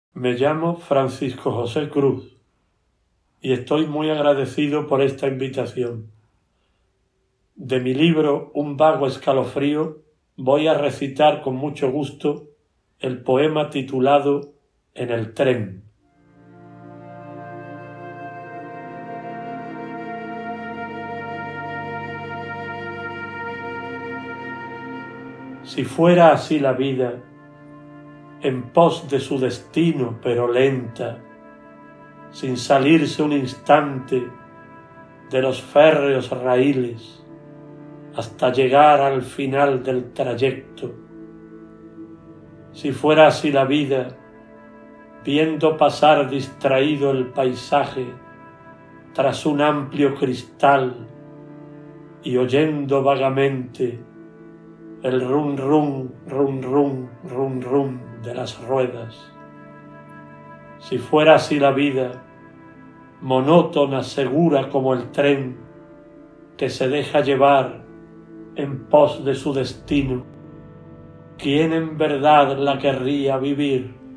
Me llamo Francisco José Cruz y estoy muy agradecido por esta invitación. De mi libro Un vago escalofrío voy a recitar con mucho gusto el poema titulado En el tren. Si fuera así la vida, en pos de su destino pero lenta, sin salirse un instante de los férreos raíles, hasta llegar al final del trayecto. Si fuera así la vida, viendo pasar distraído el paisaje tras un amplio cristal y oyendo vagamente el rum rum, rum rum, rum rum de las ruedas. Si fuera así la vida, monótona, segura como el tren que se deja llevar en pos de su destino, ¿quién en verdad la querría vivir?